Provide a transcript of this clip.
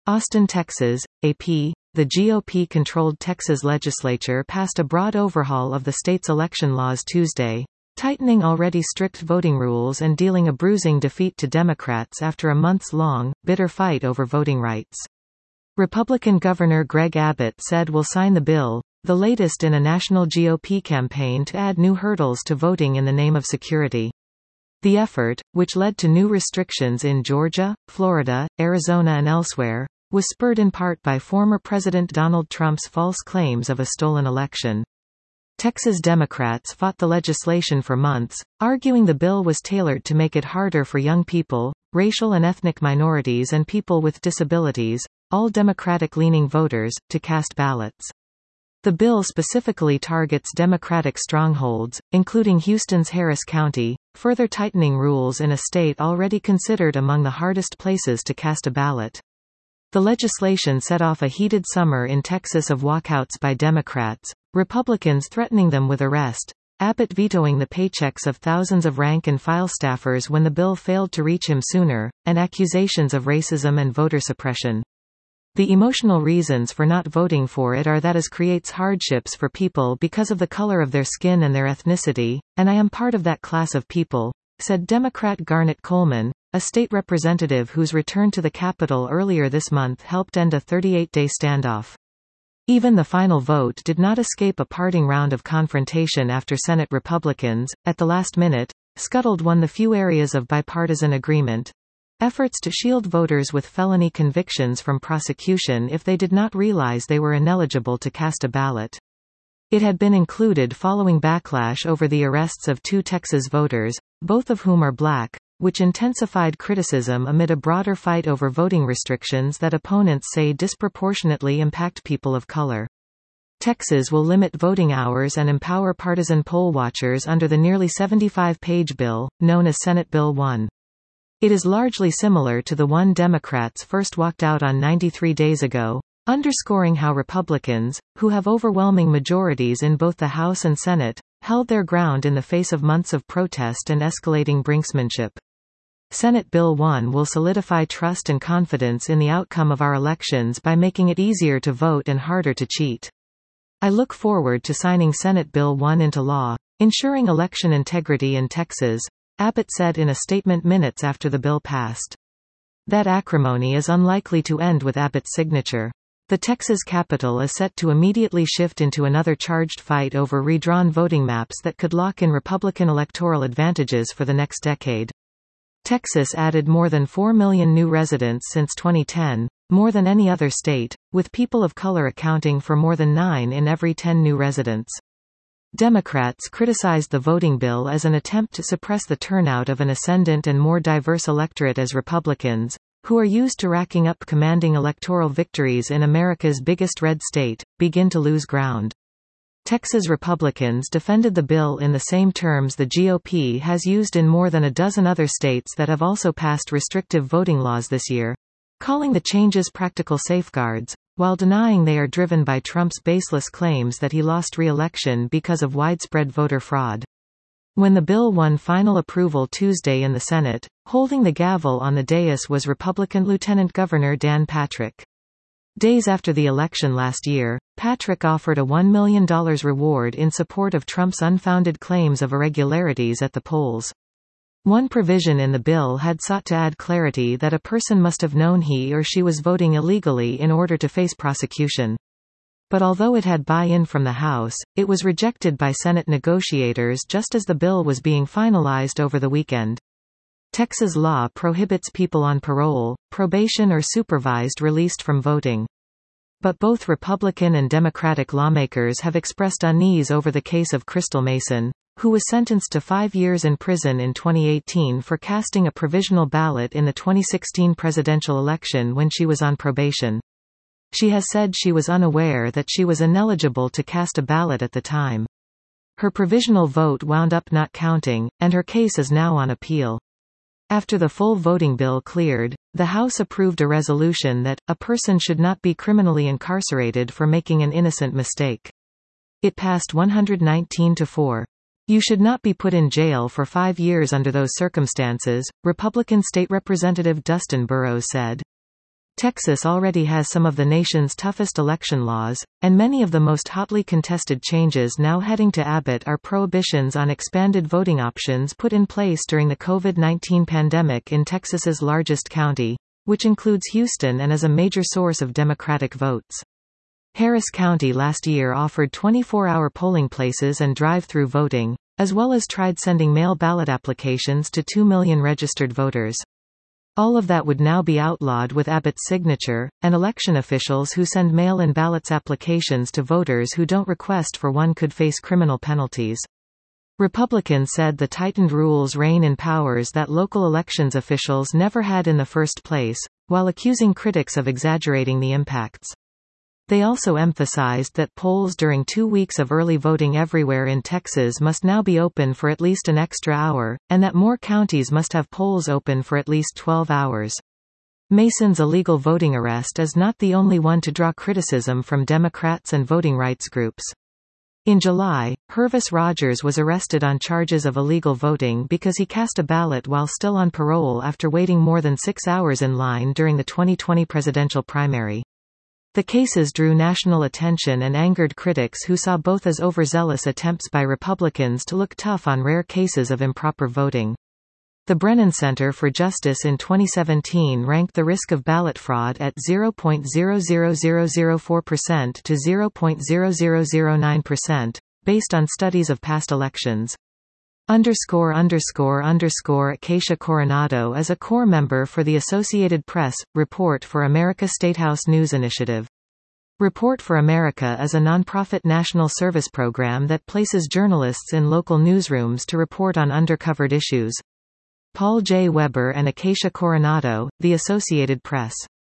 Austin, Texas, AP. The GOP-controlled Texas legislature passed a broad overhaul of the state's election laws Tuesday, tightening already strict voting rules and dealing a bruising defeat to Democrats after a months-long, bitter fight over voting rights. Republican Governor Greg Abbott said will sign the bill, the latest in a national GOP campaign to add new hurdles to voting in the name of security. The effort, which led to new restrictions in Georgia, Florida, Arizona and elsewhere, was spurred in part by former President Donald Trump's false claims of a stolen election. Texas Democrats fought the legislation for months, arguing the bill was tailored to make it harder for young people, racial and ethnic minorities and people with disabilities, all Democratic-leaning voters, to cast ballots. The bill specifically targets Democratic strongholds, including Houston's Harris County, further tightening rules in a state already considered among the hardest places to cast a ballot. The legislation set off a heated summer in Texas of walkouts by Democrats, Republicans threatening them with arrest, Abbott vetoing the paychecks of thousands of rank-and-file staffers when the bill failed to reach him sooner, and accusations of racism and voter suppression. The emotional reasons for not voting for it are that it creates hardships for people because of the color of their skin and their ethnicity, and I am part of that class of people, said Democrat Garnet Coleman, a state representative whose return to the Capitol earlier this month helped end a 38-day standoff. Even the final vote did not escape a parting round of confrontation after Senate Republicans, at the last minute, scuttled the few areas of bipartisan agreement. Efforts to shield voters with felony convictions from prosecution if they did not realize they were ineligible to cast a ballot. It had been included following backlash over the arrests of 2 Texas voters, both of whom are black, which intensified criticism amid a broader fight over voting restrictions that opponents say disproportionately impact people of color. Texas will limit voting hours and empower partisan poll watchers under the nearly 75-page bill, known as Senate Bill 1. It is largely similar to the one Democrats first walked out on 93 days ago, underscoring how Republicans, who have overwhelming majorities in both the House and Senate, held their ground in the face of months of protest and escalating brinksmanship. Senate Bill 1 will solidify trust and confidence in the outcome of our elections by making it easier to vote and harder to cheat. I look forward to signing Senate Bill 1 into law, ensuring election integrity in Texas, Abbott said in a statement minutes after the bill passed. That acrimony is unlikely to end with Abbott's signature. The Texas Capitol is set to immediately shift into another charged fight over redrawn voting maps that could lock in Republican electoral advantages for the next decade. Texas added more than 4 million new residents since 2010, more than any other state, with people of color accounting for more than 9 in every 10 new residents. Democrats criticized the voting bill as an attempt to suppress the turnout of an ascendant and more diverse electorate as Republicans, who are used to racking up commanding electoral victories in America's biggest red state, begin to lose ground. Texas Republicans defended the bill in the same terms the GOP has used in more than a dozen other states that have also passed restrictive voting laws this year, calling the changes practical safeguards, while denying they are driven by Trump's baseless claims that he lost re-election because of widespread voter fraud. When the bill won final approval Tuesday in the Senate, holding the gavel on the dais was Republican Lieutenant Governor Dan Patrick. Days after the election last year, Patrick offered a $1 million reward in support of Trump's unfounded claims of irregularities at the polls. One provision in the bill had sought to add clarity that a person must have known he or she was voting illegally in order to face prosecution. But although it had buy-in from the House, it was rejected by Senate negotiators just as the bill was being finalized over the weekend. Texas law prohibits people on parole, probation or supervised released from voting. But both Republican and Democratic lawmakers have expressed unease over the case of Crystal Mason, who was sentenced to 5 years in prison in 2018 for casting a provisional ballot in the 2016 presidential election when she was on probation. She has said she was unaware that she was ineligible to cast a ballot at the time. Her provisional vote wound up not counting, and her case is now on appeal. After the full voting bill cleared, the House approved a resolution that a person should not be criminally incarcerated for making an innocent mistake. It passed 119-4. You should not be put in jail for 5 years under those circumstances, Republican State Representative Dustin Burrows said. Texas already has some of the nation's toughest election laws, and many of the most hotly contested changes now heading to Abbott are prohibitions on expanded voting options put in place during the COVID-19 pandemic in Texas's largest county, which includes Houston and is a major source of Democratic votes. Harris County last year offered 24-hour polling places and drive-through voting, as well as tried sending mail ballot applications to 2 million registered voters. All of that would now be outlawed with Abbott's signature, and election officials who send mail-in ballots applications to voters who don't request for one could face criminal penalties. Republicans said the tightened rules rein in powers that local elections officials never had in the first place, while accusing critics of exaggerating the impacts. They also emphasized that polls during 2 weeks of early voting everywhere in Texas must now be open for at least an extra hour, and that more counties must have polls open for at least 12 hours. Mason's illegal voting arrest is not the only one to draw criticism from Democrats and voting rights groups. In July, Hervis Rogers was arrested on charges of illegal voting because he cast a ballot while still on parole after waiting more than 6 hours in line during the 2020 presidential primary. The cases drew national attention and angered critics who saw both as overzealous attempts by Republicans to look tough on rare cases of improper voting. The Brennan Center for Justice in 2017 ranked the risk of ballot fraud at 0.00004% to 0.0009%, based on studies of past elections. Acacia Coronado is a core member for the Associated Press, Report for America Statehouse News Initiative. Report for America is a nonprofit national service program that places journalists in local newsrooms to report on undercovered issues. Paul J. Weber and Acacia Coronado, The Associated Press.